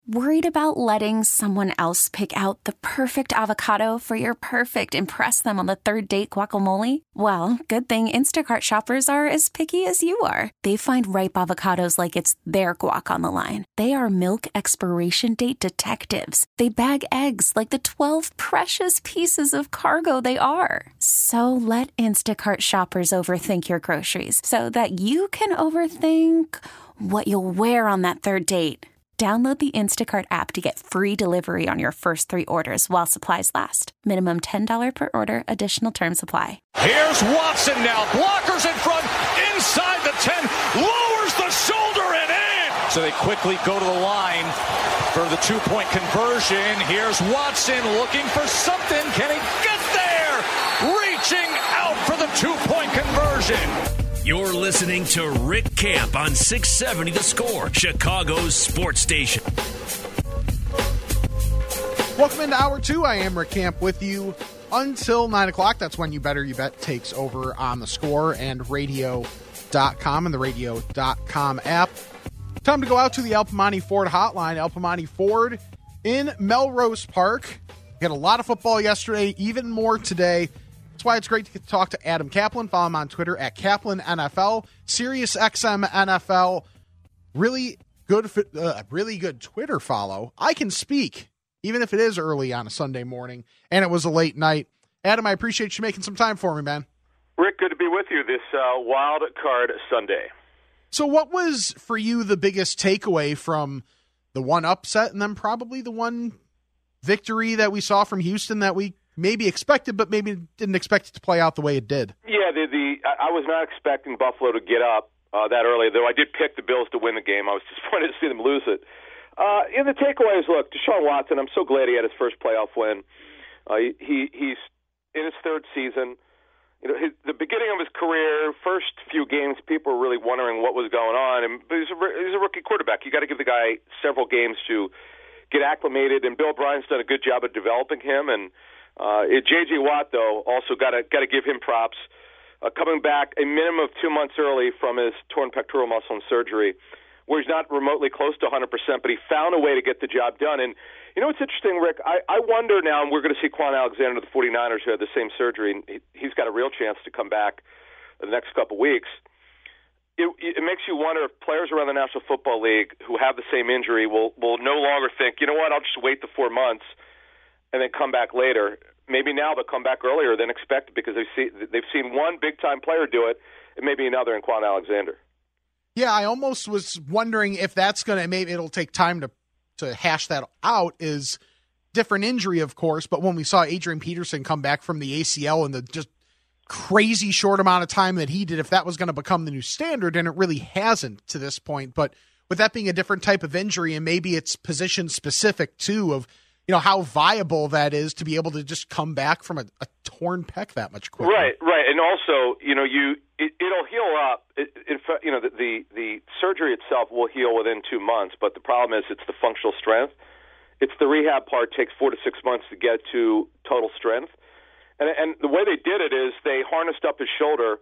Worried about letting someone else pick out the perfect avocado for your perfect impress them on the third date guacamole? Well, good thing Instacart shoppers are as picky as you are. They find ripe avocados like it's their guac on the line. They are milk expiration date detectives. They bag eggs like the 12 precious pieces of cargo they are. So let Instacart shoppers overthink your groceries so that you can overthink what you'll wear on that third date. Download the Instacart app to get free delivery on your first 3 orders while supplies last. Minimum $10 per order. Additional terms apply. Here's Watson now. Blockers in front. Inside the 10. Lowers the shoulder and in. So they quickly go to the line for the 2-point conversion. Here's Watson looking for something. Can he get there? Reaching out for the 2-point conversion. You're listening to Rick Camp on 670 The Score, Chicago's sports station. Welcome into Hour 2. I am Rick Camp with you until 9 o'clock. That's when You Better You Bet takes over on The Score and radio.com and the radio.com app. Time to go out to the El Piemonte Ford hotline. El Piemonte Ford in Melrose Park. We had a lot of football yesterday, even more today. That's why it's great to get to talk to Adam Kaplan. Follow him on Twitter at Kaplan NFL, Sirius XM NFL. Really good Twitter follow. I can speak, even if it is early on a Sunday morning and it was a late night. Adam, I appreciate you making some time for me, man. Rick, good to be with you this wild card Sunday. So what was, for you, the biggest takeaway from the one upset and then probably the one victory that we saw from Houston that we maybe expected, but maybe didn't expect it to play out the way it did? Yeah, I was not expecting Buffalo to get up that early, though I did pick the Bills to win the game. I was disappointed to see them lose it. The takeaways, look, Deshaun Watson, I'm so glad he had his first playoff win. He's in his third season. You know, the beginning of his career, first few games, people were really wondering what was going on. But he's a rookie quarterback. You got to give the guy several games to get acclimated, and Bill O'Brien's done a good job of developing him. And J.J. Watt, though, also got to give him props. Coming back a minimum of 2 months early from his torn pectoral muscle and surgery, where he's not remotely close to 100%, but he found a way to get the job done. And you know what's interesting, Rick? I wonder now, and we're going to see Quan Alexander, the 49ers, who had the same surgery, and he's got a real chance to come back in the next couple weeks. It makes you wonder if players around the National Football League who have the same injury will no longer think, you know what, I'll just wait the 4 months and then come back later. Maybe now they'll come back earlier than expected because they've seen one big-time player do it and maybe another in Quan Alexander. Yeah, I almost was wondering if that's going to, maybe it'll take time to hash that out, is different injury, of course, but when we saw Adrian Peterson come back from the ACL in the just crazy short amount of time that he did, if that was going to become the new standard, and it really hasn't to this point. But with that being a different type of injury, and maybe it's position specific too, of, you know, how viable that is to be able to just come back from a torn pec that much quicker. Right. And also, you know, it'll heal up. In fact, you know, the surgery itself will heal within 2 months, but the problem is it's the functional strength. It's the rehab part takes 4 to 6 months to get to total strength. And the way they did it is they harnessed up his shoulder,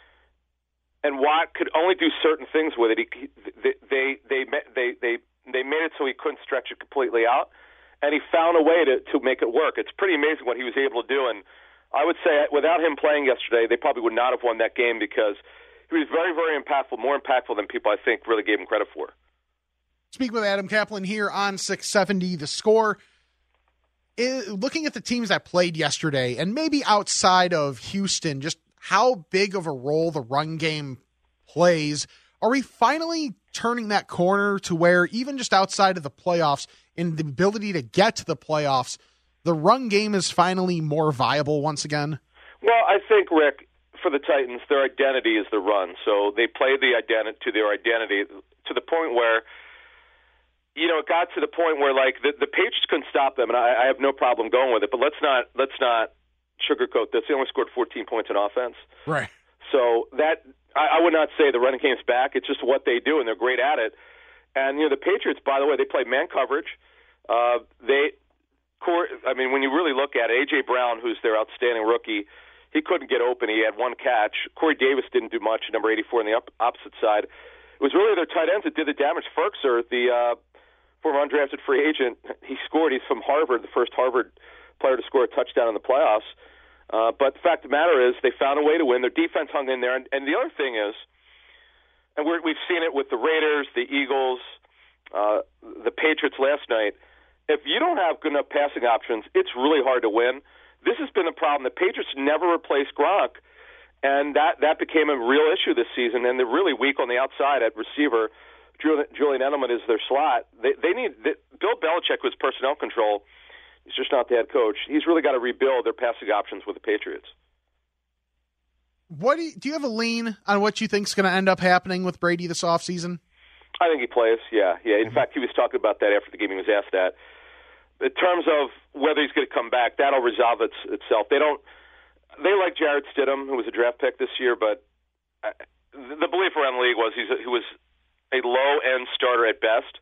and Watt could only do certain things with it. They made it so he couldn't stretch it completely out, and he found a way to make it work. It's pretty amazing what he was able to do, and I would say without him playing yesterday, they probably would not have won that game because he was very, very impactful, more impactful than people I think really gave him credit for. Speaking with Adam Kaplan here on 670 The Score. Looking at the teams that played yesterday, and maybe outside of Houston, just how big of a role the run game plays, are we finally turning that corner to where even just outside of the playoffs, in the ability to get to the playoffs, the run game is finally more viable once again? Well, I think, Rick, for the Titans, their identity is the run. So they played their identity to the point where, you know, it got to the point where, like, the Patriots couldn't stop them, and I have no problem going with it. But let's not sugarcoat this. They only scored 14 points in offense. Right. So that I would not say the running game's back. It's just what they do, and they're great at it. And, you know, the Patriots, by the way, they play man coverage. When you really look at it, A.J. Brown, who's their outstanding rookie, he couldn't get open. He had one catch. Corey Davis didn't do much, number 84 on the opposite side. It was really their tight ends that did the damage. former undrafted free agent. He scored. He's from Harvard, the first Harvard player to score a touchdown in the playoffs. But the fact of the matter is they found a way to win. Their defense hung in there. And the other thing is, and we've seen it with the Raiders, the Eagles, the Patriots last night, if you don't have good enough passing options, it's really hard to win. This has been the problem. The Patriots never replaced Gronk, and that became a real issue this season, and they're really weak on the outside at receiver. Julian Edelman is their slot. They need Bill Belichick with personnel control. He's just not the head coach. He's really got to rebuild their passing options with the Patriots. What do you have a lean on what you think is going to end up happening with Brady this offseason? I think he plays, yeah. In fact, he was talking about that after the game. He was asked that. In terms of whether he's going to come back, that'll resolve itself. They like Jarrett Stidham, who was a draft pick this year, but the belief around the league was he was a low-end starter at best.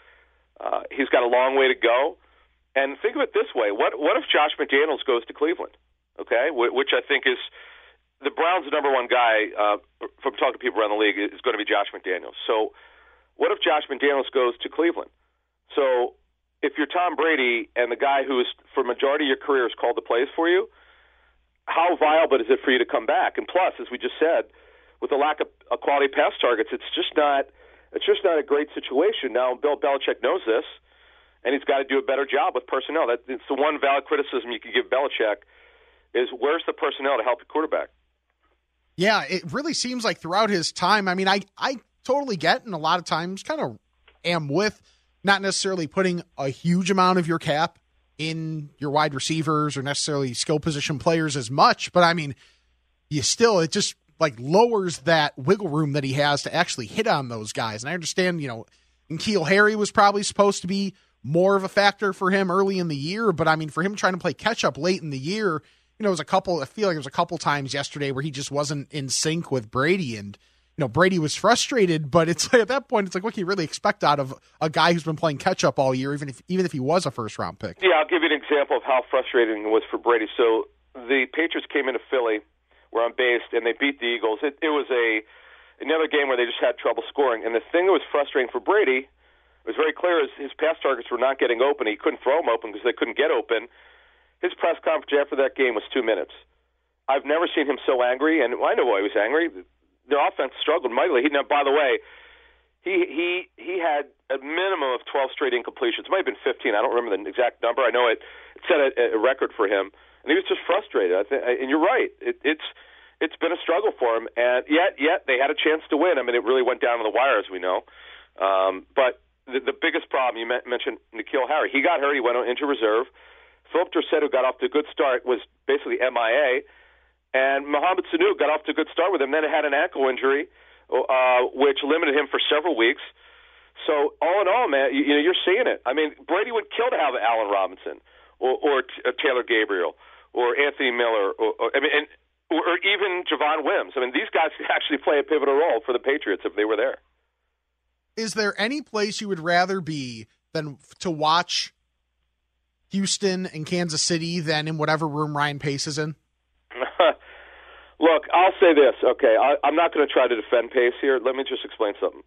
He's got a long way to go. And think of it this way. What if Josh McDaniels goes to Cleveland, okay, which I think is the Browns' number one guy, from talking to people around the league, is going to be Josh McDaniels. So what if Josh McDaniels goes to Cleveland? So if you're Tom Brady and the guy who's, for majority of your career, has called the plays for you, how viable is it for you to come back? And plus, as we just said, with the lack of quality pass targets, it's just not a great situation. Now, Bill Belichick knows this, and he's got to do a better job with personnel. It's the one valid criticism you can give Belichick is where's the personnel to help the quarterback? Yeah, it really seems like throughout his time, I mean, I totally get, and a lot of times kind of am with not necessarily putting a huge amount of your cap in your wide receivers or necessarily skill position players as much, but I mean, it just like lowers that wiggle room that he has to actually hit on those guys. And I understand, N'Keal Harry was probably supposed to be more of a factor for him early in the year, but I mean, for him trying to play catch up late in the year, I feel like it was a couple times yesterday where he just wasn't in sync with Brady, and Brady was frustrated, but it's like at that point, it's like, what can you really expect out of a guy who's been playing catch up all year, even if he was a first round pick? Yeah, I'll give you an example of how frustrating it was for Brady. So the Patriots came into Philly, where I'm based, and they beat the Eagles. It was another game where they just had trouble scoring, and the thing that was frustrating for Brady was very clear is his pass targets were not getting open. He couldn't throw them open because they couldn't get open. His press conference after that game was 2 minutes. I've never seen him so angry, and I know why he was angry. Their offense struggled mightily. Now, by the way, he had a minimum of 12 straight incompletions. It might have been 15. I don't remember the exact number. I know it set a record for him, and he was just frustrated. And you're right. It's been a struggle for him, and yet they had a chance to win. I mean, it really went down to the wire, as we know. But the biggest problem, you mentioned N'Keal Harry. He got hurt. He went into reserve. Philip Dorsett, who got off to a good start, was basically MIA. And Mohamed Sanu got off to a good start with him. Then it had an ankle injury, which limited him for several weeks. So all in all, man, you're seeing it. I mean, Brady would kill to have Allen Robinson or Taylor Gabriel or Anthony Miller or even Javon Wims. I mean, these guys could actually play a pivotal role for the Patriots if they were there. Is there any place you would rather be than to watch Houston and Kansas City than in whatever room Ryan Pace is in? Look, I'll say this, okay? I'm not going to try to defend Pace here. Let me just explain something.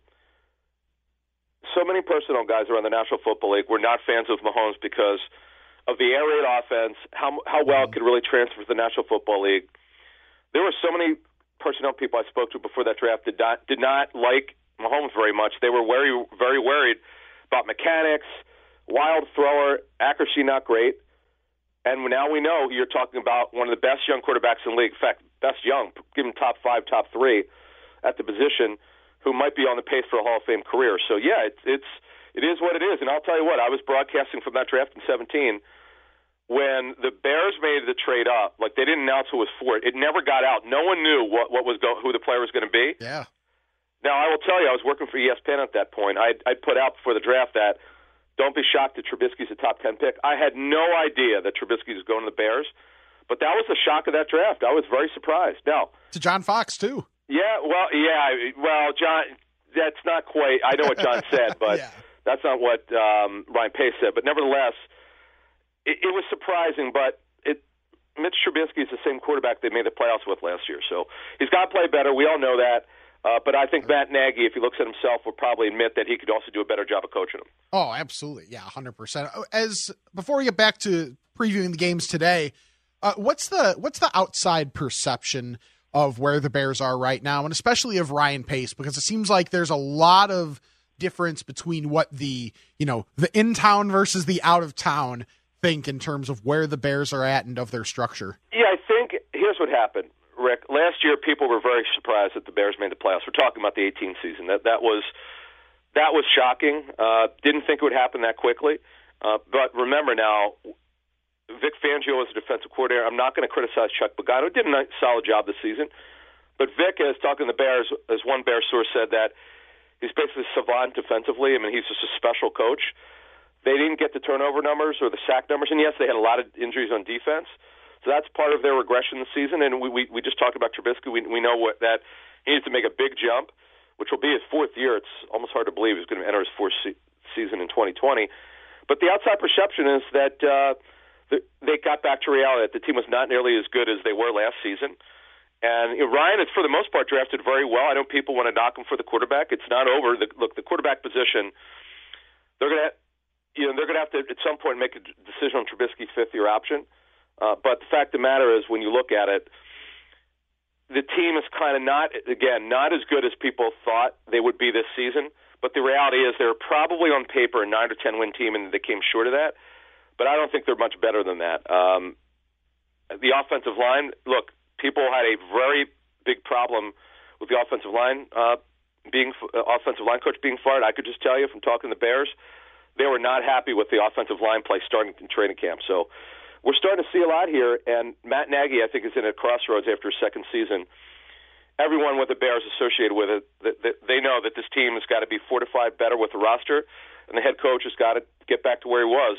So many personnel guys around the National Football League were not fans of Mahomes because of the air raid offense, how well it could really transfer to the National Football League. There were so many personnel people I spoke to before that draft did not like Mahomes very much. They were very, very worried about mechanics, wild thrower, accuracy not great. And now we know you're talking about one of the best young quarterbacks in the league. In fact, best young, give him top 5, top 3 at the position, who might be on the pace for a Hall of Fame career. So, yeah, it is what it is. And I'll tell you what, I was broadcasting from that draft in 2017 when the Bears made the trade up. Like, they didn't announce who was for it. It never got out. No one knew who the player was going to be. Yeah. Now, I will tell you, I was working for ESPN at that point. I'd put out before the draft that don't be shocked that Trubisky's a top 10 pick. I had no idea that Trubisky was going to the Bears, but that was the shock of that draft. I was very surprised. Now, to John Fox, too. Yeah, well, John, that's not quite. I know what John said, but that's not what Ryan Pace said. But nevertheless, it was surprising, but Mitch Trubisky is the same quarterback they made the playoffs with last year, so he's got to play better. We all know that. But I think Matt Nagy, if he looks at himself, will probably admit that he could also do a better job of coaching them. Oh, absolutely. Yeah, 100%. Before we get back to previewing the games today, what's the outside perception of where the Bears are right now, and especially of Ryan Pace? Because it seems like there's a lot of difference between what the in-town versus the out-of-town think in terms of where the Bears are at and of their structure. Yeah, I think here's what happened, Rick. Last year, people were very surprised that the Bears made the playoffs. We're talking about the 18 season. That was shocking. Didn't think it would happen that quickly. But remember now, Vic Fangio was a defensive coordinator. I'm not going to criticize Chuck Pagano. Did a solid job this season. But Vic, as talking to the Bears, as one Bears source said, that he's basically savant defensively. I mean, he's just a special coach. They didn't get the turnover numbers or the sack numbers, and yes, they had a lot of injuries on defense. So that's part of their regression this season. And we just talked about Trubisky. We know that he needs to make a big jump, which will be his fourth year. It's almost hard to believe he's going to enter his fourth season in 2020. But the outside perception is that they got back to reality, that the team was not nearly as good as they were last season. And Ryan is, for the most part, drafted very well. I know people want to knock him for the quarterback. It's not over. The quarterback position, they're going to have to at some point make a decision on Trubisky's fifth-year option. But the fact of the matter is, when you look at it, the team is kind of not as good as people thought they would be this season. But the reality is, they're probably on paper a 9 or 10 win team, and they came short of that. But I don't think they're much better than that. The offensive line, look, people had a very big problem with the offensive line offensive line coach being fired. I could just tell you from talking to the Bears, they were not happy with the offensive line play starting in training camp. So we're starting to see a lot here, and Matt Nagy, I think, is in a crossroads after his second season. Everyone with the Bears associated with it, they know that this team has got to be fortified better with the roster, and the head coach has got to get back to where he was.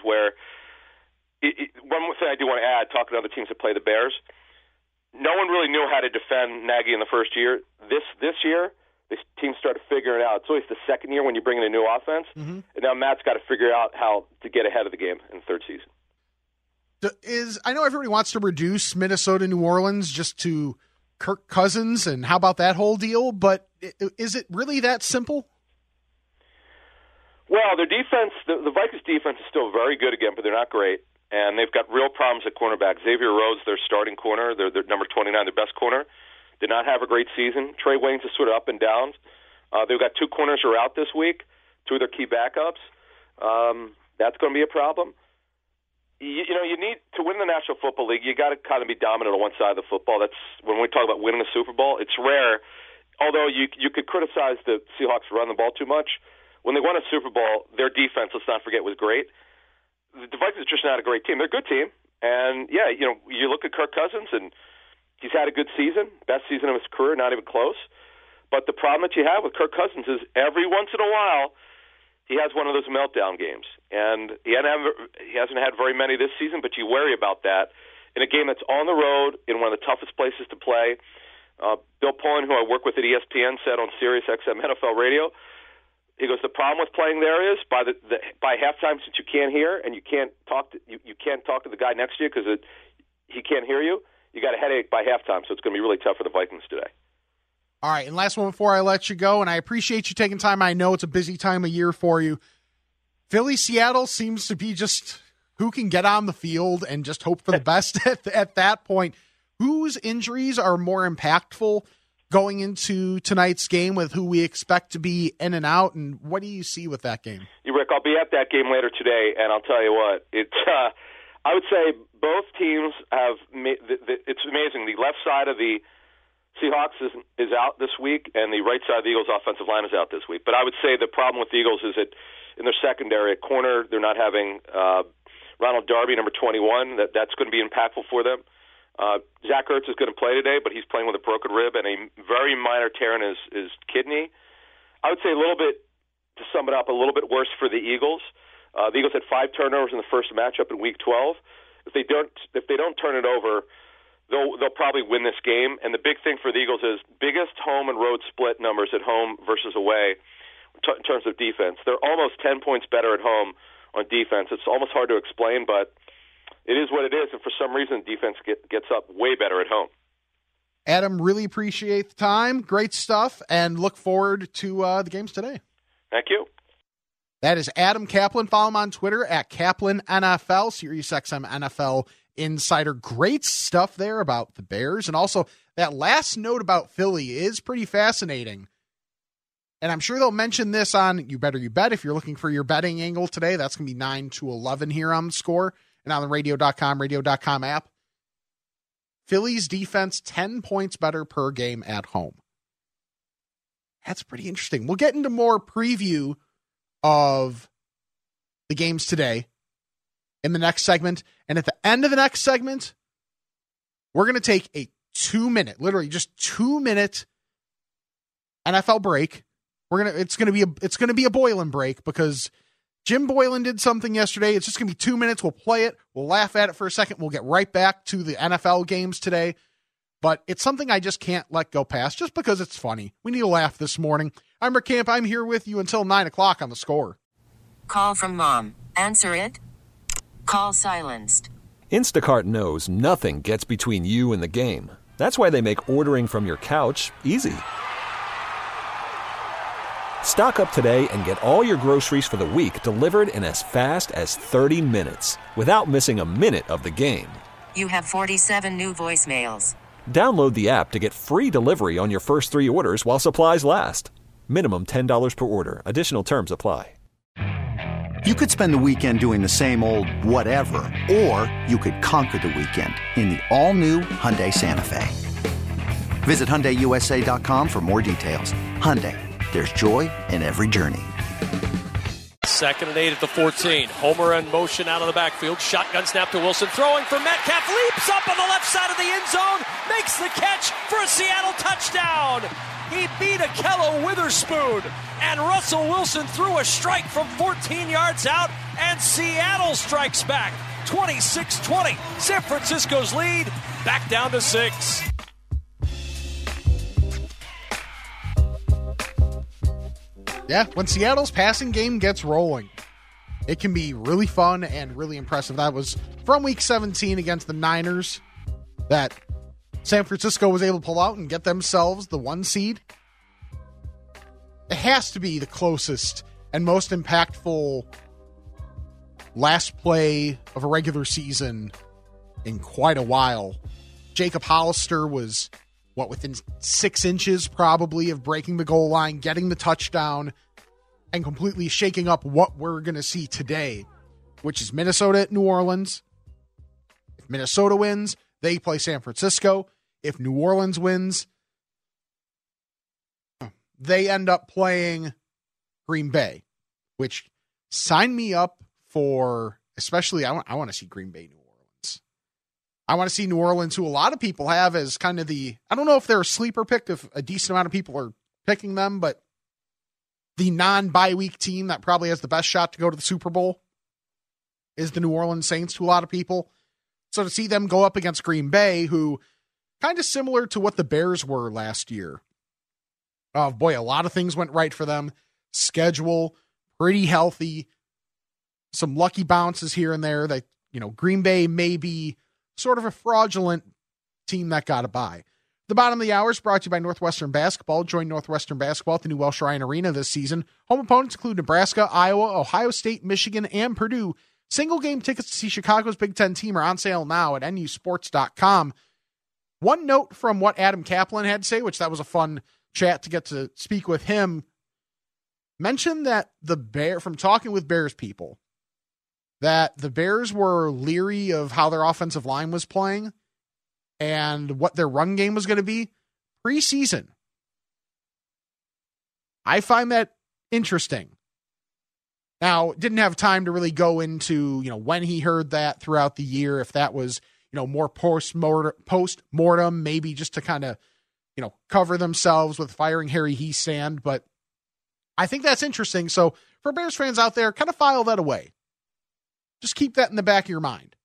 One more thing I do want to add, talking to other teams that play the Bears, no one really knew how to defend Nagy in the first year. This year, this team started figuring it out. It's always the second year when you bring in a new offense, and now Matt's got to figure out how to get ahead of the game in the third season. I know everybody wants to reduce Minnesota, New Orleans just to Kirk Cousins, and how about that whole deal? But is it really that simple? Well, their defense, the Vikings defense is still very good again, but they're not great. And they've got real problems at cornerback. Xavier Rhodes, their starting corner, their number 29, their best corner, did not have a great season. Trey Waynes is sort of up and down. They've got two corners who are out this week, two of their key backups. That's going to be a problem. You need to win the National Football League. You got to kind of be dominant on one side of the football. That's when we talk about winning a Super Bowl. It's rare, although you could criticize the Seahawks for running the ball too much. When they won a Super Bowl, their defense, let's not forget, was great. The Vikings are just not a great team. They're a good team, and you look at Kirk Cousins, and he's had a good season, best season of his career, not even close. But the problem that you have with Kirk Cousins is every once in a while he has one of those meltdown games, and he hasn't had very many this season. But you worry about that in a game that's on the road in one of the toughest places to play. Bill Pullen, who I work with at ESPN, said on Sirius XM NFL Radio, he goes, the problem with playing there is by halftime, since you can't hear and you can't talk to the guy next to you because he can't hear you. You got a headache by halftime, so it's going to be really tough for the Vikings today. All right, and last one before I let you go, and I appreciate you taking time. I know it's a busy time of year for you. Philly, Seattle seems to be just who can get on the field and just hope for the best at that point. Whose injuries are more impactful going into tonight's game with who we expect to be in and out, and what do you see with that game? Rick, I'll be at that game later today, and I'll tell you what, I would say both teams have it's amazing. The left side of the Seahawks is out this week, and the right side of the Eagles' offensive line is out this week. But I would say the problem with the Eagles is that in their secondary, at corner, they're not having Ronald Darby, number 21. That's going to be impactful for them. Zach Ertz is going to play today, but he's playing with a broken rib and a very minor tear in his kidney. I would say a little bit, to sum it up, a little bit worse for the Eagles. The Eagles had 5 turnovers in the first matchup in Week 12. If they don't turn it over, they'll probably win this game. And the big thing for the Eagles is biggest home and road split numbers at home versus away in terms of defense. They're almost 10 points better at home on defense. It's almost hard to explain, but it is what it is, and for some reason, defense gets up way better at home. Adam, really appreciate the time. Great stuff, and look forward to the games today. Thank you. That is Adam Kaplan. Follow him on Twitter at Kaplan NFL, SiriusXM NFL Insider. Great stuff there about the Bears. And also, that last note about Philly is pretty fascinating. And I'm sure they'll mention this on You Better You Bet if you're looking for your betting angle today. That's going to be 9 to 11 here on the score and on the radio.com app. Philly's defense 10 points better per game at home. That's pretty interesting. We'll get into more preview of the games today in the next segment. And at the end of the next segment, we're going to take a 2-minute, literally just 2-minute NFL break. It's going to be a Boylan break because Jim Boylan did something yesterday. It's just going to be 2 minutes. We'll play it. We'll laugh at it for a second. We'll get right back to the NFL games today. But it's something I just can't let go past just because it's funny. We need a laugh this morning. I'm Rick Camp. I'm here with you until 9 o'clock on the score. Call from mom. Answer it. Call silenced. Instacart knows nothing gets between you and the game. That's why they make ordering from your couch easy. Stock up today and get all your groceries for the week delivered in as fast as 30 minutes without missing a minute of the game. You have 47 new voicemails. Download the app to get free delivery on your first 3 orders while supplies last. Minimum $10 per order. Additional terms apply. You could spend the weekend doing the same old whatever, or you could conquer the weekend in the all-new Hyundai Santa Fe. Visit HyundaiUSA.com for more details. Hyundai. There's joy in every journey. 2nd and 8 at the 14. Homer in motion out of the backfield. Shotgun snap to Wilson. Throwing for Metcalf. Leaps up on the left side of the end zone. Makes the catch for a Seattle touchdown. He beat Akello Witherspoon. And Russell Wilson threw a strike from 14 yards out. And Seattle strikes back. 26-20. San Francisco's lead back down to 6. Yeah, when Seattle's passing game gets rolling, it can be really fun and really impressive. That was from Week 17 against the Niners that San Francisco was able to pull out and get themselves the 1 seed. It has to be the closest and most impactful last play of a regular season in quite a while. Jacob Hollister was within 6 inches probably of breaking the goal line, getting the touchdown, and completely shaking up what we're going to see today, which is Minnesota at New Orleans. If Minnesota wins, they play San Francisco. If New Orleans wins, they end up playing Green Bay, which sign me up for, especially I want to see Green Bay, New Orleans. I want to see New Orleans, who a lot of people have as kind of I don't know if they're a sleeper pick, if a decent amount of people are picking them, but the non-bye week team that probably has the best shot to go to the Super Bowl is the New Orleans Saints to a lot of people. So to see them go up against Green Bay, who kind of similar to what the Bears were last year. Oh boy, a lot of things went right for them. Schedule, pretty healthy. Some lucky bounces here and there that, Green Bay may be sort of a fraudulent team that got a bye. The bottom of the hour is brought to you by Northwestern Basketball. Join Northwestern Basketball at the new Welsh Ryan Arena this season. Home opponents include Nebraska, Iowa, Ohio State, Michigan, and Purdue. Single game tickets to see Chicago's Big Ten team are on sale now at nusports.com. One note from what Adam Kaplan had to say, which that was a fun chat to get to speak with him, mentioned that from talking with Bears people, that the Bears were leery of how their offensive line was playing and what their run game was going to be preseason. I find that interesting. Now, didn't have time to really go into, when he heard that throughout the year, if that was, more post-mortem, maybe just to kind of, cover themselves with firing Harry Hiestand. But I think that's interesting. So for Bears fans out there, kind of file that away. Just keep that in the back of your mind.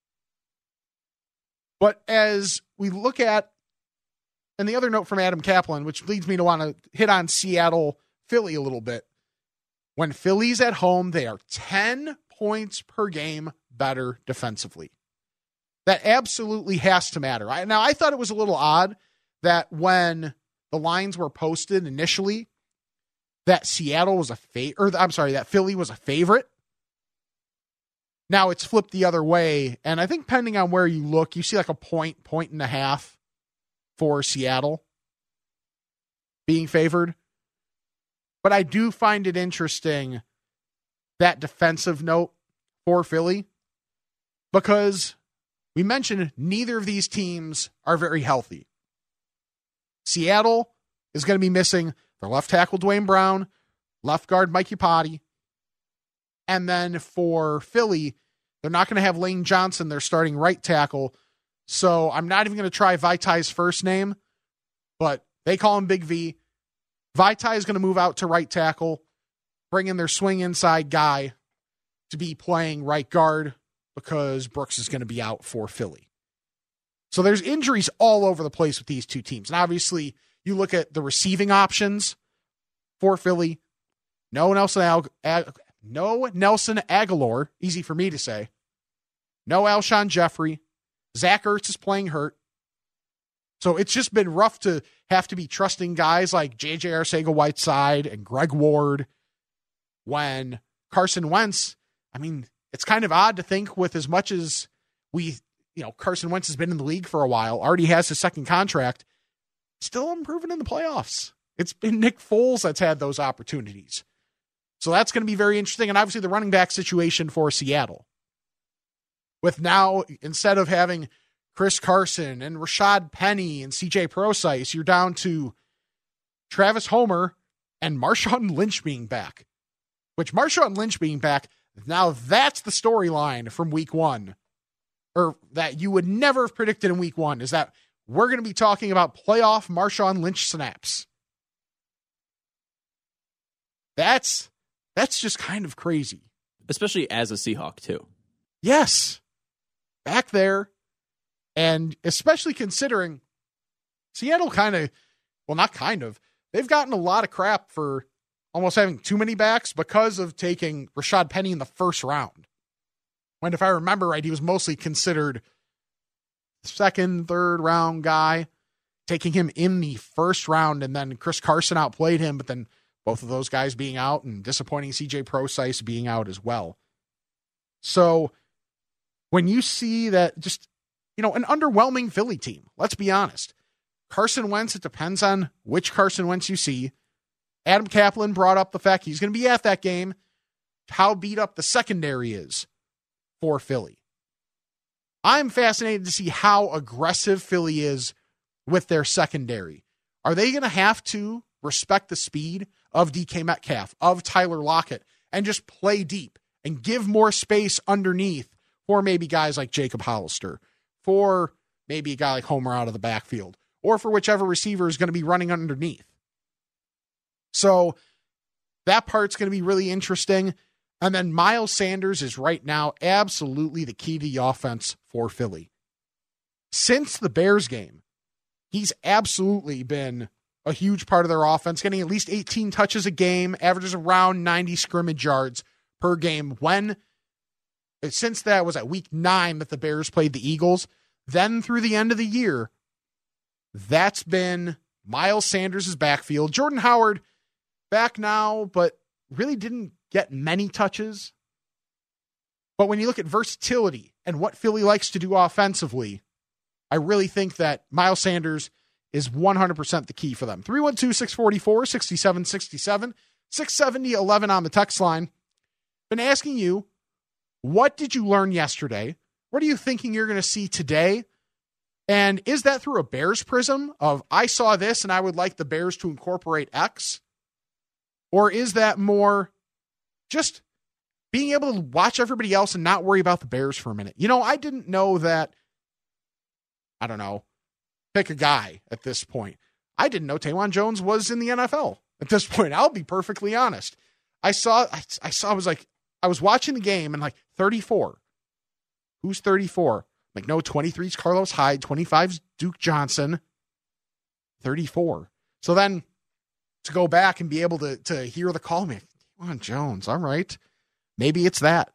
But as we look at, and the other note from Adam Kaplan, which leads me to want to hit on Seattle, Philly a little bit. When Philly's at home, they are 10 points per game better defensively. That absolutely has to matter. I thought it was a little odd that when the lines were posted initially, that Seattle was that Philly was a favorite. Now it's flipped the other way, and I think depending on where you look, you see like a point and a half for Seattle being favored. But I do find it interesting, that defensive note for Philly, because we mentioned neither of these teams are very healthy. Seattle is going to be missing their left tackle, Dwayne Brown, left guard, Mike Iupati. And then for Philly, they're not going to have Lane Johnson, their starting right tackle. So I'm not even going to try Vitai's first name, but they call him Big V. Vaitai is going to move out to right tackle, bring in their swing inside guy to be playing right guard because Brooks is going to be out for Philly. So there's injuries all over the place with these two teams. And obviously, you look at the receiving options for Philly. No Nelson Agholor, easy for me to say. No Alshon Jeffrey. Zach Ertz is playing hurt. So it's just been rough to have to be trusting guys like J.J. Arcega-Whiteside and Greg Ward when Carson Wentz, I mean, it's kind of odd to think with as much as Carson Wentz has been in the league for a while, already has his second contract, still improving in the playoffs. It's been Nick Foles that's had those opportunities. So that's going to be very interesting. And obviously the running back situation for Seattle. With now, instead of having Chris Carson and Rashad Penny and CJ Prosise, you're down to Travis Homer and Marshawn Lynch being back. Which Marshawn Lynch being back, now that's the storyline from week one. Or that you would never have predicted in week one, is that we're going to be talking about playoff Marshawn Lynch snaps. That's just kind of crazy. Especially as a Seahawk, too. Yes. Back there. And especially considering Seattle they've gotten a lot of crap for almost having too many backs because of taking Rashad Penny in the first round. When, if I remember right, he was mostly considered second, third round guy, taking him in the first round, and then Chris Carson outplayed him, but then both of those guys being out and disappointing CJ Prosise being out as well. So when you see that just, an underwhelming Philly team, let's be honest. Carson Wentz, it depends on which Carson Wentz you see. Adam Kaplan brought up the fact he's going to be at that game, how beat up the secondary is for Philly. I'm fascinated to see how aggressive Philly is with their secondary. Are they going to have to respect the speed of DK Metcalf, of Tyler Lockett, and just play deep and give more space underneath for maybe guys like Jacob Hollister, for maybe a guy like Homer out of the backfield, or for whichever receiver is going to be running underneath? So that part's going to be really interesting. And then Miles Sanders is right now absolutely the key to the offense for Philly. Since the Bears game, he's absolutely been a huge part of their offense, getting at least 18 touches a game, averages around 90 scrimmage yards per game. Since that was at week 9 that the Bears played the Eagles, then through the end of the year, that's been Miles Sanders' backfield. Jordan Howard back now, but really didn't get many touches. But when you look at versatility and what Philly likes to do offensively, I really think that Miles Sanders is 100% the key for them. 312-644-6767, 670-11 on the text line. Been asking you, what did you learn yesterday? What are you thinking you're going to see today? And is that through a Bears prism of, I saw this and I would like the Bears to incorporate X? Or is that more just being able to watch everybody else and not worry about the Bears for a minute? I didn't know that, pick a guy at this point. I didn't know Taewon Jones was in the NFL at this point. I'll be perfectly honest. I was watching the game and 34. Who's 34? No, 23 is Carlos Hyde, 25 is Duke Johnson, 34. So then to go back and be able to hear the call, Taewon Jones, all right. Maybe it's that.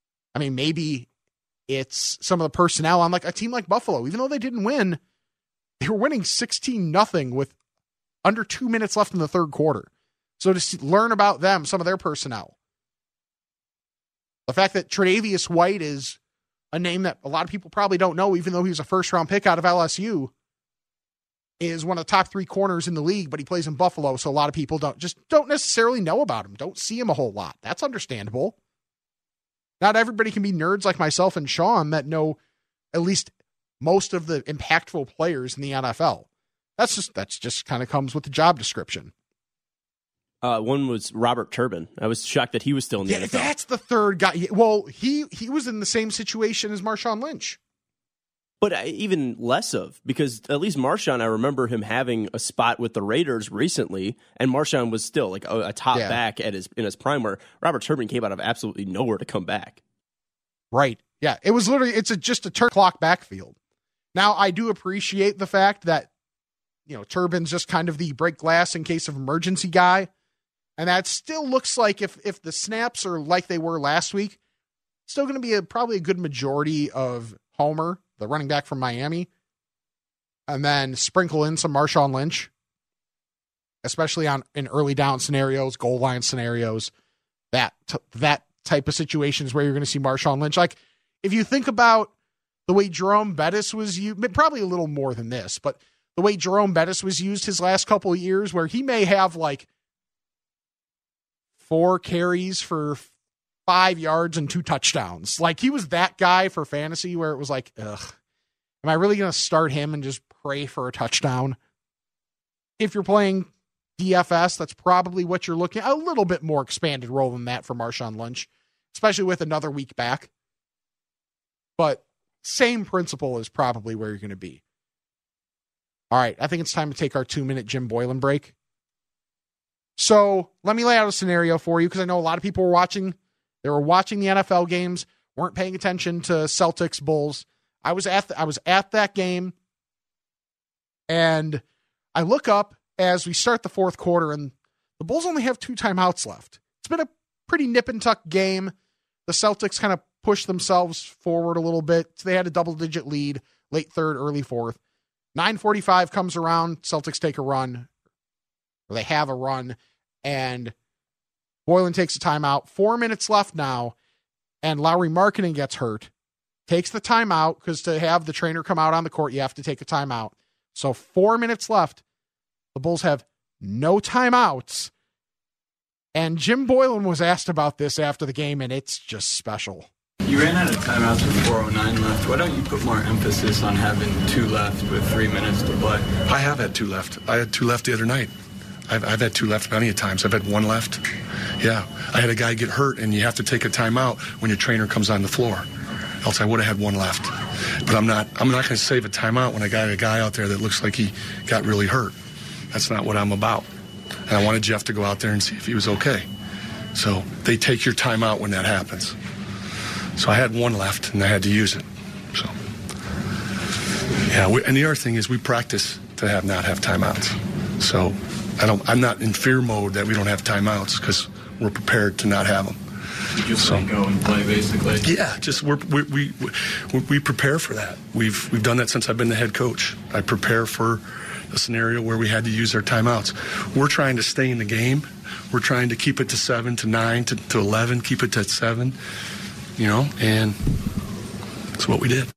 Maybe it's some of the personnel on a team like Buffalo. Even though they didn't win, They were winning 16-0 with under 2 minutes left in the third quarter. So to learn about them, some of their personnel. The fact that Tre'Davious White is a name that a lot of people probably don't know, even though he was a first-round pick out of LSU, is one of the top 3 corners in the league, but he plays in Buffalo, so a lot of people don't necessarily know about him, don't see him a whole lot. That's understandable. Not everybody can be nerds like myself and Sean that know at least most of the impactful players in the NFL. That's just kind of comes with the job description. One was Robert Turbin. I was shocked that he was still in the NFL. That's the third guy. Well, he was in the same situation as Marshawn Lynch. But even less of, because at least Marshawn, I remember him having a spot with the Raiders recently, and Marshawn was still like a top back in his prime, where Robert Turbin came out of absolutely nowhere to come back. Right. Yeah. It was literally, just a turn clock backfield. Now, I do appreciate the fact that, Turbin's just kind of the break glass in case of emergency guy. And that still looks like if the snaps are like they were last week, still going to be probably a good majority of Homer, the running back from Miami, and then sprinkle in some Marshawn Lynch, especially in early down scenarios, goal line scenarios, that type of situations where you're going to see Marshawn Lynch. Like, if you think about the way Jerome Bettis was used, probably a little more than this, but the way Jerome Bettis was used his last couple of years, where he may have like 4 carries for 5 yards and 2 touchdowns. Like, he was that guy for fantasy where it was like, ugh, am I really going to start him and just pray for a touchdown? If you're playing DFS, that's probably what you're looking at. A little bit more expanded role than that for Marshawn Lynch, especially with another week back. But same principle is probably where you're going to be. All right, I think it's time to take our 2-minute Jim Boylan break. So let me lay out a scenario for you, because I know a lot of people were watching. They were watching the NFL games, weren't paying attention to Celtics Bulls. I was at that game, and I look up as we start the fourth quarter, and the Bulls only have 2 timeouts left. It's been a pretty nip and tuck game. The Celtics kind of pushed themselves forward a little bit. So they had a double-digit lead, late third, early fourth. 9:45 comes around, Celtics take a run, or they have a run, and Boylan takes a timeout. 4 minutes left now, and Lauri Markkanen gets hurt. Takes the timeout, because to have the trainer come out on the court, you have to take a timeout. So 4 minutes left. The Bulls have no timeouts. And Jim Boylan was asked about this after the game, and it's just special. You ran out of timeouts with 4:09 left. Why don't you put more emphasis on having 2 left with 3 minutes to play? I have had 2 left. I had 2 left the other night. I've had 2 left plenty of times. I've had 1 left. Yeah. I had a guy get hurt, and you have to take a timeout when your trainer comes on the floor. Else I would have had 1 left. But I'm not going to save a timeout when I got a guy out there that looks like he got really hurt. That's not what I'm about. And I wanted Jeff to go out there and see if he was okay. So they take your timeout when that happens. So I had 1 left, and I had to use it. So, yeah. And the other thing is we practice to not have timeouts. So I'm not in fear mode that we don't have timeouts, because we're prepared to not have them. You just go and play, basically. Yeah, just we prepare for that. We've done that since I've been the head coach. I prepare for a scenario where we had to use our timeouts. We're trying to stay in the game. We're trying to keep it to 7 to 9 to 11, keep it to 7. And that's what we did.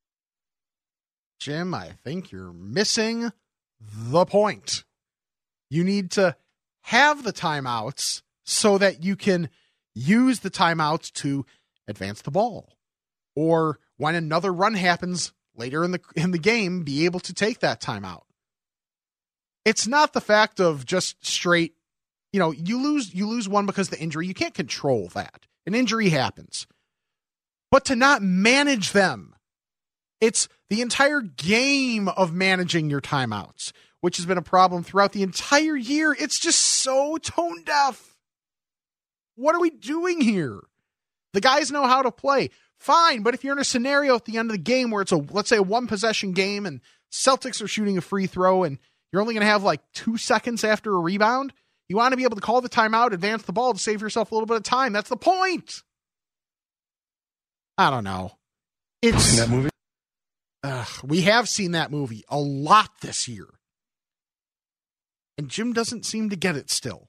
Jim, I think you're missing the point. You need to have the timeouts so that you can use the timeouts to advance the ball. Or when another run happens later in the game, be able to take that timeout. It's not the fact of just straight, you lose one because of the injury. You can't control that. An injury happens. But to not manage them, it's the entire game of managing your timeouts, which has been a problem throughout the entire year. It's just so tone deaf. What are we doing here? The guys know how to play. Fine, but if you're in a scenario at the end of the game where it's let's say a 1-possession game and Celtics are shooting a free throw and you're only going to have like 2 seconds after a rebound, you want to be able to call the timeout, advance the ball to save yourself a little bit of time. That's the point. I don't know. Seen that movie? We have seen that movie a lot this year. And Jim doesn't seem to get it still.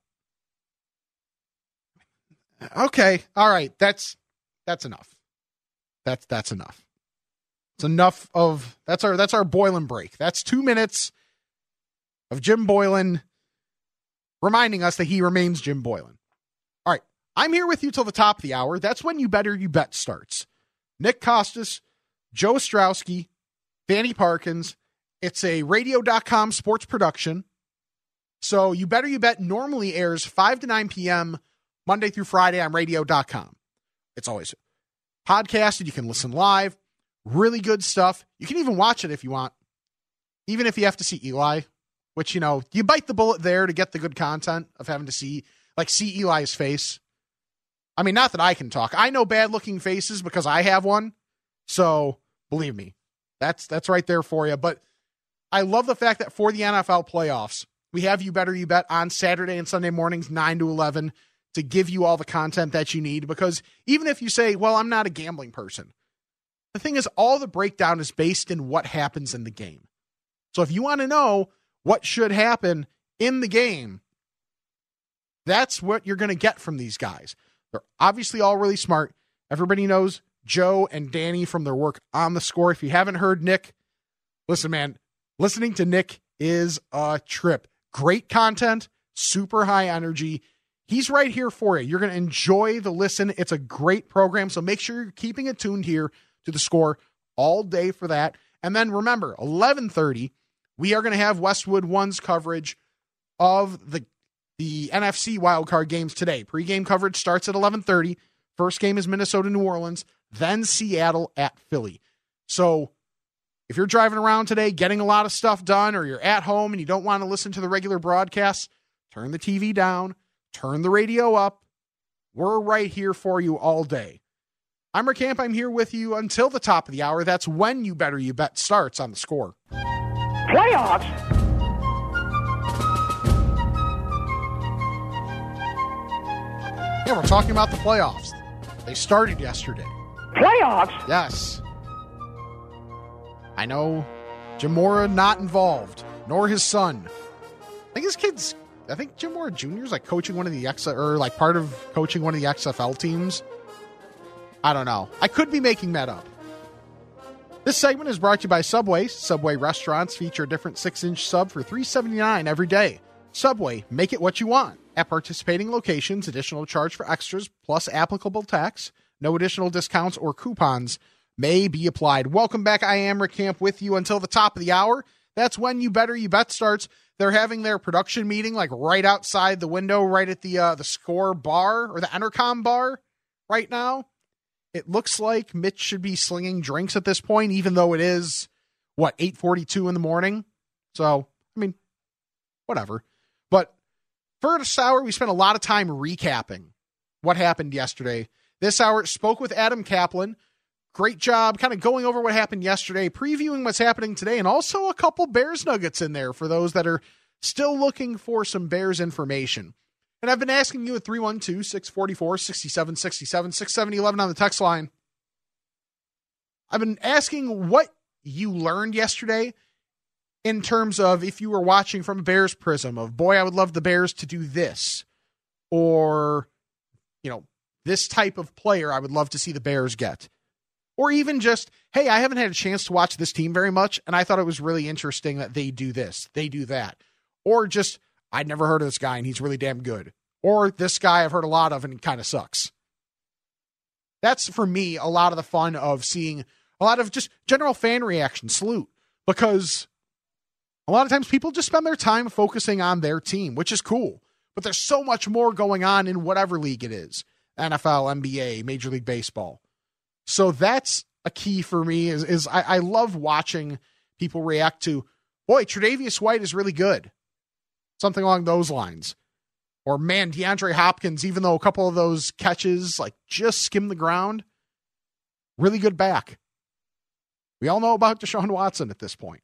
Okay. All right. That's enough. That's enough. It's enough of that's our Boylan break. That's 2 minutes of Jim Boylan reminding us that he remains Jim Boylan. All right. I'm here with you till the top of the hour. That's when You Better You Bet starts. Nick Costas, Joe Ostrowski, Danny Parkins. It's a radio.com sports production. So You Better You Bet normally airs 5 to 9 p.m. Monday through Friday on radio.com. It's always podcasted. You can listen live. Really good stuff. You can even watch it if you want, even if you have to see Eli, which, you bite the bullet there to get the good content of having to see Eli's face. I mean, not that I can talk. I know bad looking faces because I have one. So believe me, that's right there for you. But I love the fact that for the NFL playoffs, we have You Better You Bet on Saturday and Sunday mornings, 9 to 11, to give you all the content that you need. Because even if you say, well, I'm not a gambling person, the thing is, all the breakdown is based in what happens in the game. So if you want to know what should happen in the game, that's what you're going to get from these guys. They're obviously all really smart. Everybody knows Joe and Danny from their work on The Score. If you haven't heard Nick, listen, man, listening to Nick is a trip. Great content, super high energy. He's right here for you. You're going to enjoy the listen. It's a great program, so make sure you're keeping it tuned here to The Score all day for that. And then remember, 11:30, we are going to have Westwood One's coverage of the NFC wildcard games today. Pre-game coverage starts at 11:30. First game is Minnesota, New Orleans, then Seattle at Philly. So if you're driving around today, getting a lot of stuff done, or you're at home and you don't want to listen to the regular broadcasts, turn the TV down, turn the radio up. We're right here for you all day. I'm Rick Camp. I'm here with you until the top of the hour. That's when You Better You Bet starts on The Score. Playoffs? Yeah, we're talking about the playoffs. They started yesterday. Playoffs? Yes. I know Jim Mora not involved, nor his son. I think Jim Mora Jr. is coaching one of the part of coaching one of the XFL teams. I don't know. I could be making that up. This segment is brought to you by Subway. Subway restaurants feature a different 6-inch sub for $3.79 every day. Subway, make it what you want. At participating locations, additional charge for extras plus applicable tax. No additional discounts or coupons may be applied. Welcome back. I am Rick Camp with you until the top of the hour. That's when You Better You Bet starts. They're having their production meeting right outside the window, right at the Score bar or the Entercom bar right now. It looks like Mitch should be slinging drinks at this point, even though it is, 8:42 in the morning. So, I mean, whatever. But for this hour, we spent a lot of time recapping what happened yesterday. This hour spoke with Adam Kaplan. Great job kind of going over what happened yesterday, previewing what's happening today, and also a couple Bears nuggets in there for those that are still looking for some Bears information. And I've been asking you at 312-644-6767, 67011 on the text line. I've been asking what you learned yesterday in terms of if you were watching from a Bears prism of, boy, I would love the Bears to do this. Or, this type of player I would love to see the Bears get. Or even just, hey, I haven't had a chance to watch this team very much, and I thought it was really interesting that they do this, they do that. Or just, I'd never heard of this guy, and he's really damn good. Or this guy I've heard a lot of, and he kind of sucks. That's, for me, a lot of the fun of seeing a lot of just general fan reaction, salute. Because a lot of times people just spend their time focusing on their team, which is cool. But there's so much more going on in whatever league it is. NFL, NBA, Major League Baseball. So that's a key for me is I love watching people react to, boy, Tre'Davious White is really good. Something along those lines. Or, man, DeAndre Hopkins, even though a couple of those catches just skimmed the ground, really good back. We all know about Deshaun Watson at this point.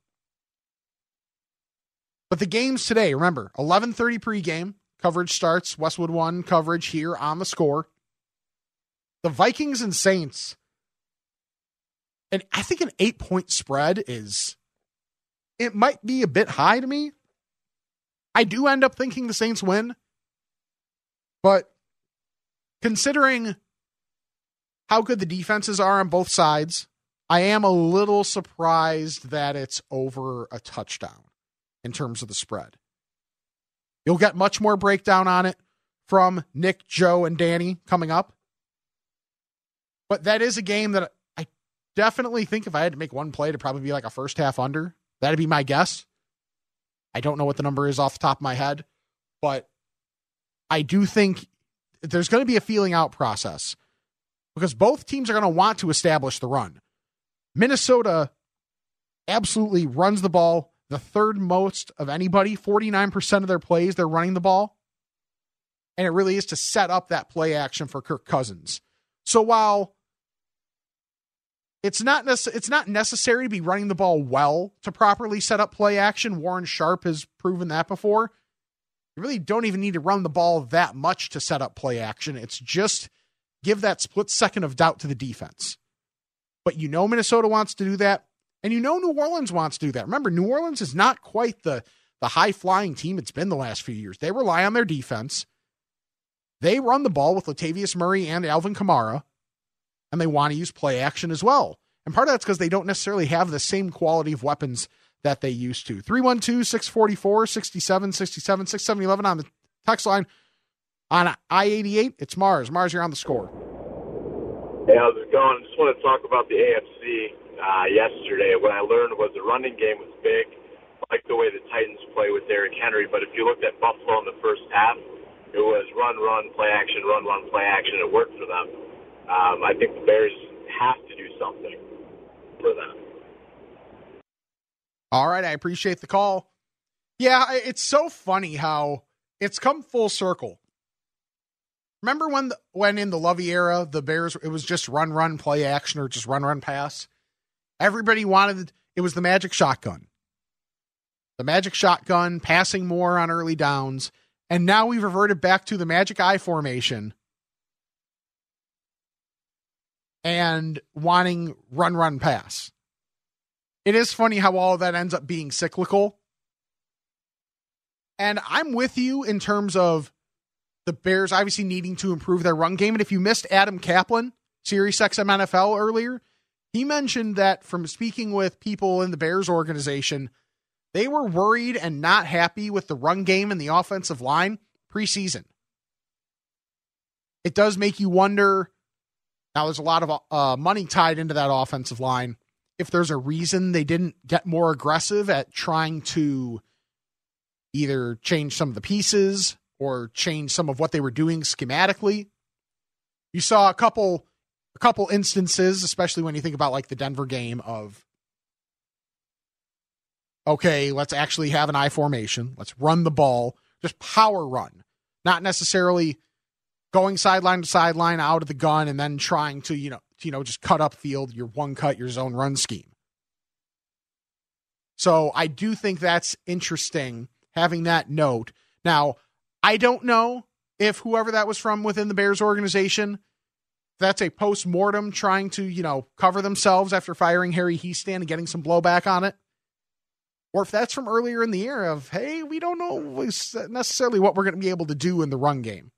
But the games today, remember, 11:30 pregame. Coverage starts. Westwood One coverage here on The Score. The Vikings and Saints. And I think an 8-point spread it might be a bit high to me. I do end up thinking the Saints win. But considering how good the defenses are on both sides, I am a little surprised that it's over a touchdown in terms of the spread. You'll get much more breakdown on it from Nick, Joe, and Danny coming up. But that is a game that I definitely think if I had to make one play, it'd probably be like a first half under. That'd be my guess. I don't know what the number is off the top of my head, but I do think there's going to be a feeling out process because both teams are going to want to establish the run. Minnesota absolutely runs the ball the third most of anybody. 49% of their plays, they're running the ball. And it really is to set up that play action for Kirk Cousins. So while it's not necessary to be running the ball well to properly set up play action, Warren Sharp has proven that before. You really don't even need to run the ball that much to set up play action. It's just give that split second of doubt to the defense. But you know Minnesota wants to do that, and you know New Orleans wants to do that. Remember, New Orleans is not quite the high-flying team it's been the last few years. They rely on their defense. They run the ball with Latavius Murray and Alvin Kamara, and they want to use play action as well. And part of that's because they don't necessarily have the same quality of weapons that they used to. 312-644-6767, 670-11 on the text line. On I-88, it's Mars. Mars, you're on the score. Hey, how's it going? Just want to talk about the AFC yesterday. What I learned was the running game was big. I like the way the Titans play with Derrick Henry, but if you looked at Buffalo in the first half, it was run, play action, run, play action. It worked for them. I think the Bears have to do something for them. All right, I appreciate the call. Yeah, it's so funny how it's come full circle. Remember when in the Lovie era, the Bears, it was just run, play action, or just run, pass? Everybody wanted, it was the magic shotgun. The magic shotgun, passing more on early downs, and now we've reverted back to the magic I formation and wanting run, pass. It is funny how all of that ends up being cyclical. And I'm with you in terms of the Bears obviously needing to improve their run game. And if you missed Adam Kaplan, SiriusXM NFL earlier, he mentioned that from speaking with people in the Bears organization, they were worried and not happy with the run game and the offensive line preseason. It does make you wonder. Now, there's a lot of money tied into that offensive line. If there's a reason they didn't get more aggressive at trying to either change some of the pieces or change some of what they were doing schematically. You saw a couple instances, especially when you think about like the Denver game of, okay, let's actually have an I formation. Let's run the ball, just power run, not necessarily going sideline to sideline out of the gun and then trying to, just cut up field, your one cut, your zone run scheme. So I do think that's interesting having that note. Now, I don't know if whoever that was from within the Bears organization, that's a post-mortem trying to, cover themselves after firing Harry Hiestand and getting some blowback on it. Or if that's from earlier in the year of, hey, we don't know necessarily what we're going to be able to do in the run game.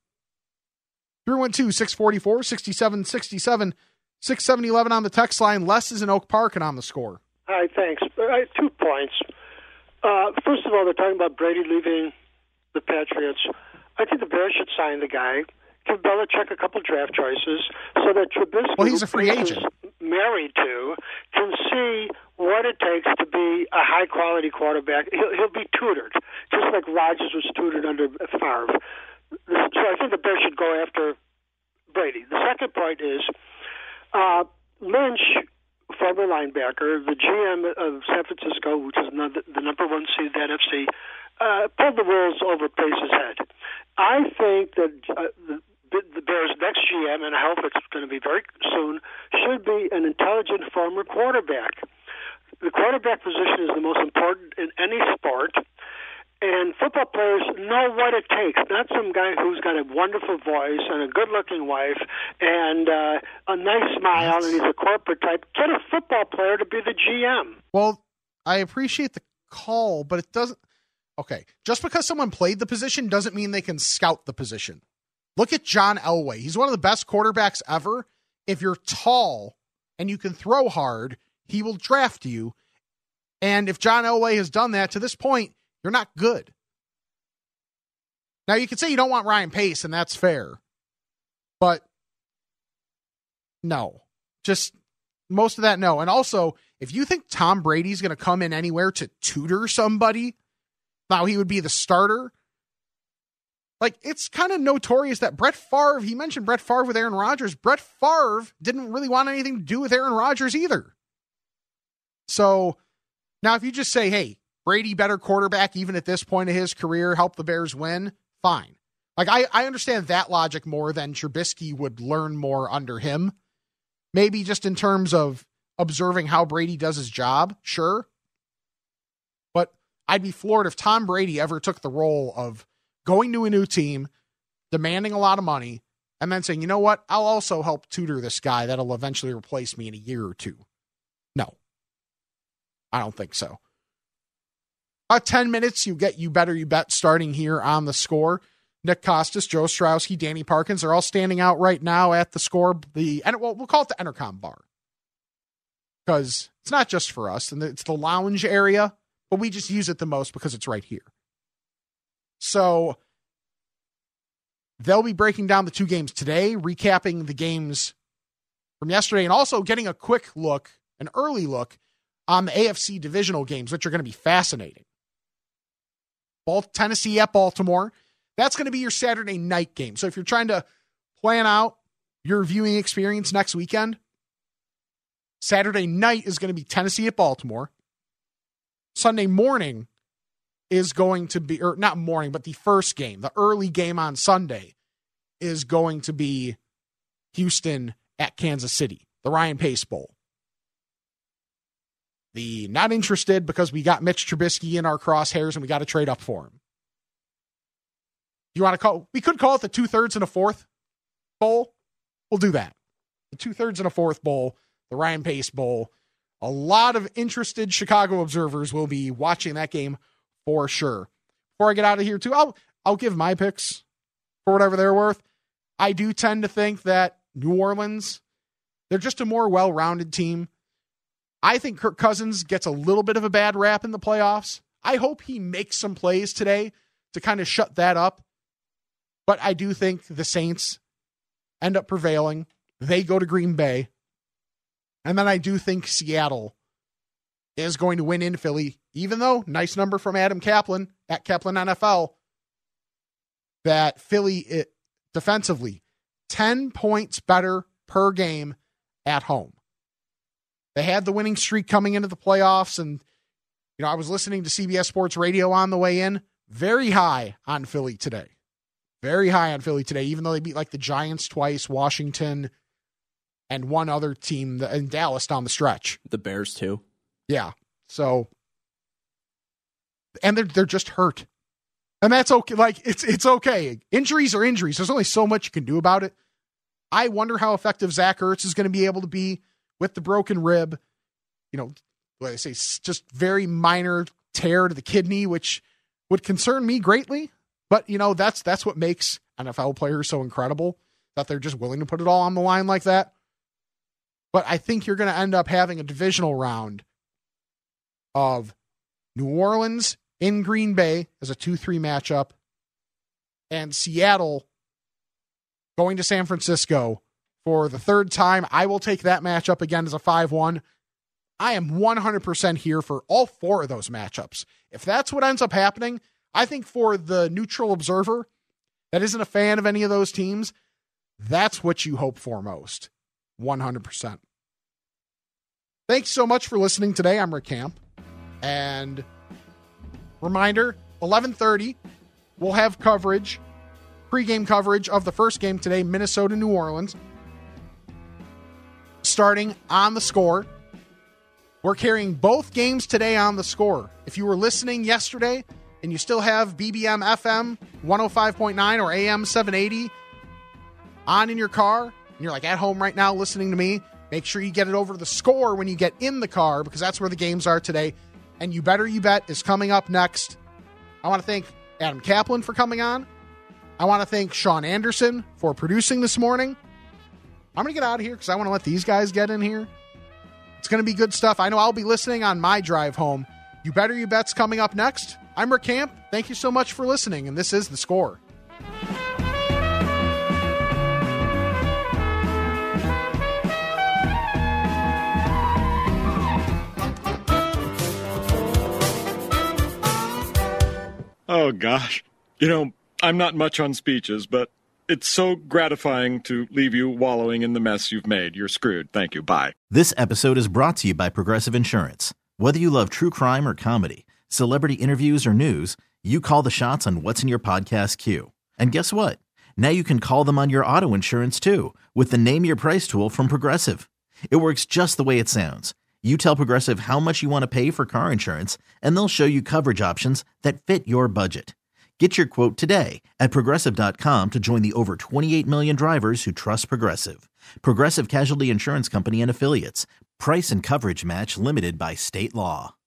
312-644-6767, 670-11 on the text line. Les is in Oak Park and on the score. Hi, thanks. I have 2 points. First of all, they're talking about Brady leaving the Patriots. I think the Bears should sign the guy, give Belichick a couple draft choices, so that Trubisky, well, he's a free agent, married to, can see what it takes to be a high-quality quarterback. He'll be tutored, just like Rodgers was tutored under Favre. So I think the Bears should go after Brady. The second point is Lynch, former linebacker, the GM of San Francisco, which is the number 1 seed in the NFC, pulled the rules over Pace's head. I think that the Bears' next GM, and I hope it's going to be very soon, should be an intelligent former quarterback. The quarterback position is the most important in any sport, And football players know what it takes, not some guy who's got a wonderful voice and a good-looking wife and a nice smile and he's a corporate type. Get a football player to be the GM. Well, I appreciate the call, but it doesn't... Okay, just because someone played the position doesn't mean they can scout the position. Look at John Elway. He's one of the best quarterbacks ever. If you're tall and you can throw hard, he will draft you. And if John Elway has done that to this point, you're not good. Now, you could say you don't want Ryan Pace, and that's fair. But no. Just most of that, no. And also, if you think Tom Brady's going to come in anywhere to tutor somebody, now he would be the starter. Like, it's kind of notorious that Brett Favre, he mentioned Brett Favre with Aaron Rodgers. Brett Favre didn't really want anything to do with Aaron Rodgers either. So, now if you just say, hey, Brady better quarterback even at this point of his career, help the Bears win, fine. Like, I understand that logic more than Trubisky would learn more under him. Maybe just in terms of observing how Brady does his job, sure. But I'd be floored if Tom Brady ever took the role of going to a new team, demanding a lot of money, and then saying, you know what, I'll also help tutor this guy that'll eventually replace me in a year or two. No. I don't think so. About 10 minutes, you get You Better You Bet starting here on The Score. Nick Costas, Joe Ostrowski, Danny Parkins are all standing out right now at The Score. We'll call it the Entercom bar. Because it's not just for us, and it's the lounge area, but we just use it the most because it's right here. So they'll be breaking down the two games today, recapping the games from yesterday, and also getting a quick look, an early look, on the AFC divisional games, which are going to be fascinating. Tennessee at Baltimore. That's going to be your Saturday night game. So if you're trying to plan out your viewing experience next weekend, Saturday night is going to be Tennessee at Baltimore. Sunday morning is going to be, or not morning, but the first game, the early game on Sunday is going to be Houston at Kansas City, the Ryan Pace Bowl. The not interested because we got Mitch Trubisky in our crosshairs and we got to trade up for him. You want to call? We could call it the 2/3 and a 1/4 bowl. We'll do that. The 2/3 and a 1/4 bowl, the Ryan Pace Bowl. A lot of interested Chicago observers will be watching that game for sure. Before I get out of here too, I'll give my picks for whatever they're worth. I do tend to think that New Orleans, they're just a more well-rounded team. I think Kirk Cousins gets a little bit of a bad rap in the playoffs. I hope he makes some plays today to kind of shut that up. But I do think the Saints end up prevailing. They go to Green Bay. And then I do think Seattle is going to win in Philly, even though, nice number from Adam Kaplan at Kaplan NFL, that Philly defensively, 10 points better per game at home. They had the winning streak coming into the playoffs, and I was listening to CBS Sports Radio on the way in. Very high on Philly today. Very high on Philly today, even though they beat like the Giants twice, Washington, and one other team in Dallas down the stretch. The Bears too. Yeah. So, and they're just hurt. And that's okay. Like, it's okay. Injuries are injuries. There's only so much you can do about it. I wonder how effective Zach Ertz is going to be able to be with the broken rib. What I say, just very minor tear to the kidney, which would concern me greatly. But, that's what makes NFL players so incredible, that they're just willing to put it all on the line like that. But I think you're going to end up having a divisional round of New Orleans in Green Bay as a 2-3 matchup, and Seattle going to San Francisco for the third time. I will take that matchup again as a 5-1. I am 100% here for all four of those matchups. If that's what ends up happening, I think for the neutral observer that isn't a fan of any of those teams, that's what you hope for most. 100%. Thanks so much for listening today. I'm Rick Camp. And reminder, 11:30, we'll have coverage, pregame coverage of the first game today, Minnesota, New Orleans, starting on The Score. We're carrying both games today on The Score. If you were listening yesterday, and you still have BBM FM 105.9 or AM 780 on in your car, and you're like at home right now listening to me, make sure you get it over to the Score when you get in the car, because that's where the games are today. And You Better You Bet is coming up next. I want to thank Adam Kaplan for coming on. I want to thank Sean Anderson for producing this morning. I'm going to get out of here because I want to let these guys get in here. It's going to be good stuff. I know I'll be listening on my drive home. You Better You Bet's coming up next. I'm Rick Camp. Thank you so much for listening, and this is The Score. Oh, gosh. I'm not much on speeches, but it's so gratifying to leave you wallowing in the mess you've made. You're screwed. Thank you. Bye. This episode is brought to you by Progressive Insurance. Whether you love true crime or comedy, celebrity interviews or news, you call the shots on what's in your podcast queue. And guess what? Now you can call them on your auto insurance too with the Name Your Price tool from Progressive. It works just the way it sounds. You tell Progressive how much you want to pay for car insurance, and they'll show you coverage options that fit your budget. Get your quote today at Progressive.com to join the over 28 million drivers who trust Progressive. Progressive Casualty Insurance Company and Affiliates. Price and coverage match limited by state law.